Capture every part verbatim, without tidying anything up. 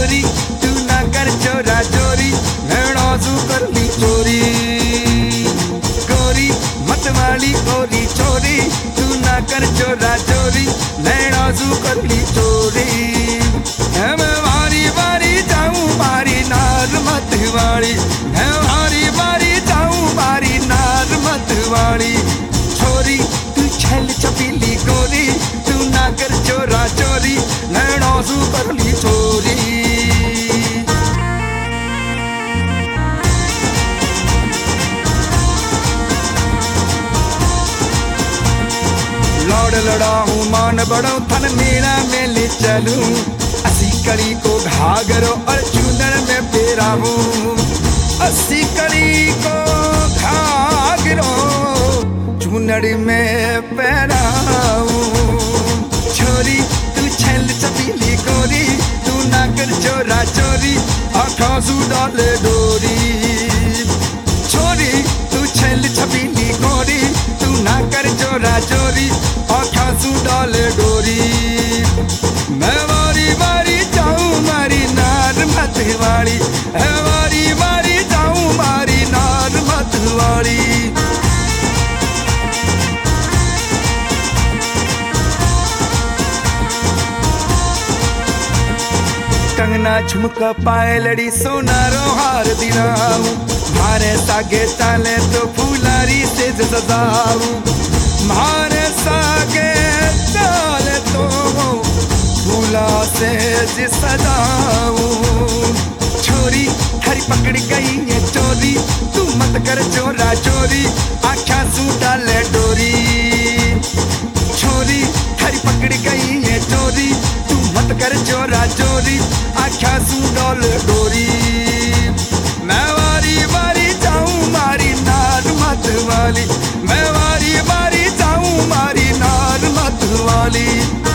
छोरी तू ना कर चोरा चोरी नैना सू कर ली चोरी। गोरी मत वाली गोरी छोरी तू ना कर चोरा चोरी नैना सू कर ली चोरी। मैं वारी वारी जाऊं मारी नार मत वाली, मैं वारी वारी जाऊं मारी नार मत वाली। छोरी तू छल छपीली गोरी तू ना कर चोरा चोरी नैना सू कर ली चोरी। लौड़ लड़ाऊं मान बढ़ाऊं थन मेरा मेले चलूं, अस्सी कड़ी को घाघरो और चूनर में पेराऊं। अस्सी कड़ी को घाघरो चूनर में पेराऊं। छोरी तू छल छपीली गोरी तू ना कर चोरा चोरी आँखों सू डाले डोरी। छोरी तू छल छपीली गोरी तू ना कर चोरा चोरी आँखों सू डाले डोरी। मैं वारी वारी जाऊं मारी नार मत वाली, मैं वारी वारी जाऊं मारी नार मत वाली। कंगना झुमका पाए लड़ी सोना रो हार दिलाऊं, मारे सागे चाले तो फुलारी से सजाऊं। मारे सागे चाले तो फूला से सजाऊं। छोरी हरी पकड़ गई ये चोरी तू मत कर चोरा चोरी आँखा सू डाले डोरी। छोरी हरी पकड़ गई ये चोरी तू मत कर चोरा चोरी आँखा सू डाले डोरी। मैं वारी वारी जाऊं मारी नार मत वाली, मैं वारी वारी जाऊं मारी नार मत वाली।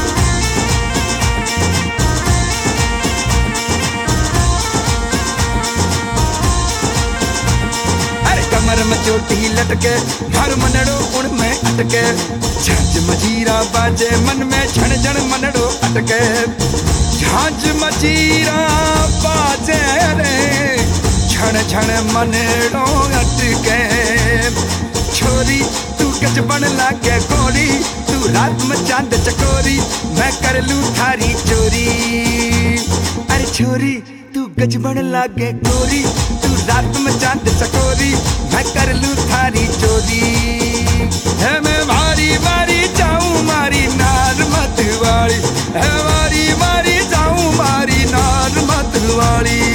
कमर में चोटी लटके घर मनड़ो उन में अटके, झांझ मजीरा बाजे मन में झण झण मनड़ो अटके। झांझ मजीरा बाजे रे झण झण मनड़ो अटके। छोरी तू गजबन लागे गोरी तू रात में चांद चकोरी मैं कर लूं थारी चोरी। अरे छोरी तू गजबन लागे गोरी तू रात में चांद चकोरी मैं कर लूं थारी चोरी। है मैं वारी वारी जाऊं मारी नार मत वाली, है वारी वारी जाऊं मारी नार मत वाली।